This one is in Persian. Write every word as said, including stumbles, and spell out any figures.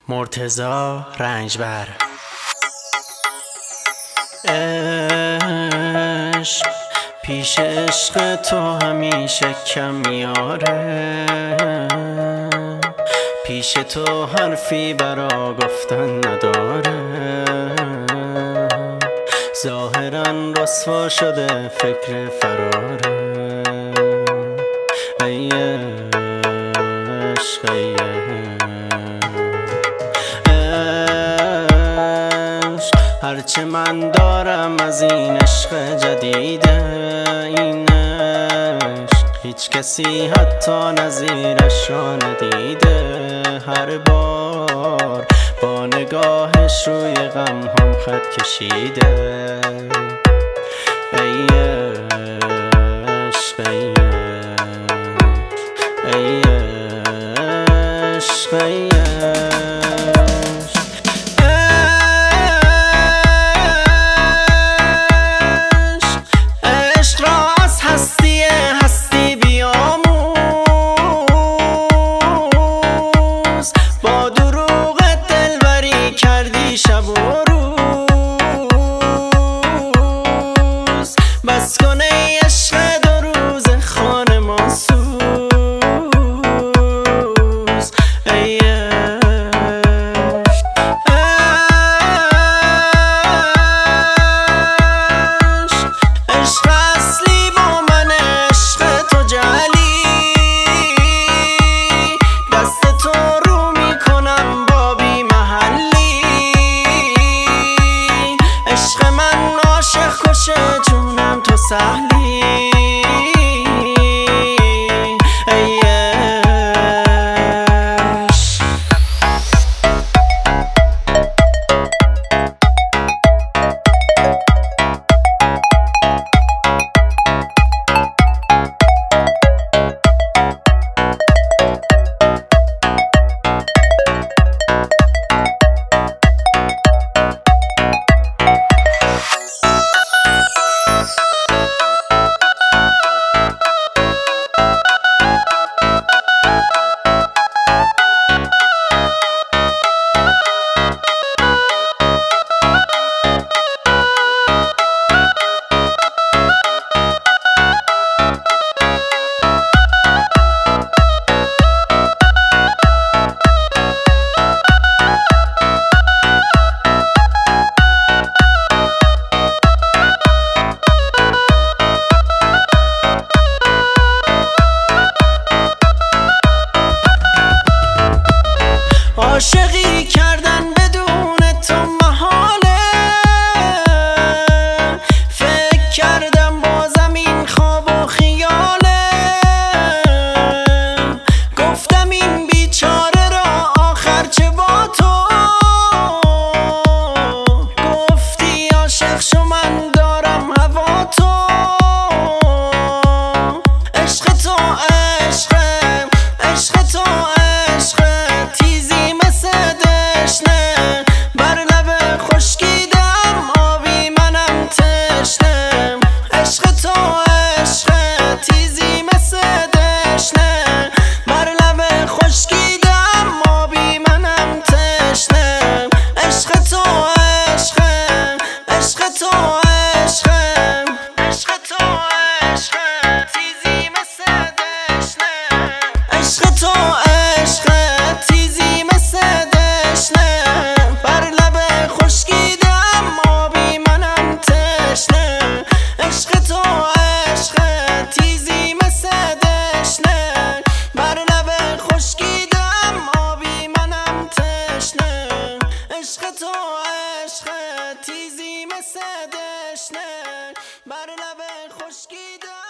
مرتضی رنجبر. عشق پیش عشق تو همیشه کم میاره، پیش تو حرفی برا گفتن نداره. ظاهرا رسوا شده فکر فراره. ای عشق ای عشق، هرچه من دارم از این عشق جدیده، این عشق هیچ کسی حتی نظیرش را ندیده. هر بار با نگاهش روی غم هم خط کشیده. ای عشق ای عشق ای عشق ای عشق. عشق را از هستی هستی بیاموز، با دروغ دلبری کردی شب و روز. بس کن ای عشق دو روز خانه ما سوز. ای عشق عشق اصلی با من، عشق تو جعلی. دست تو رو میکنم با بی محلی. عشق من عاشق کشه جونم تو سهلی. ای عشق عاشقی کردن بدون تو محاله. فکر کردم بازم این خواب و خیاله. گفتم این بیچاره را آخر چه با تو. گفتی عاشق شو من دارم هوا تو. عشق تو عشق عشق تو عشق تیزی مثل دشنه. بر لب خشکیدم آبی منم تشنه. عشق تو عشق تیزی مثل دشنه. بر لب خشکیدم آبی منم تشنه. عشق تو عشق عشق تو عشق عشق تو عشق تیزی مثل دشنه. عشق تو عشق تیزی مثل دشنه. بر لب خشکیدم آبی منم تشنه. عشق تو عشق تیزی مثل دشنه. بر لب خشکیدم آبی منم تشنه. عشق تو عشق تیزی مثل دشنه. بر لب خشکیدم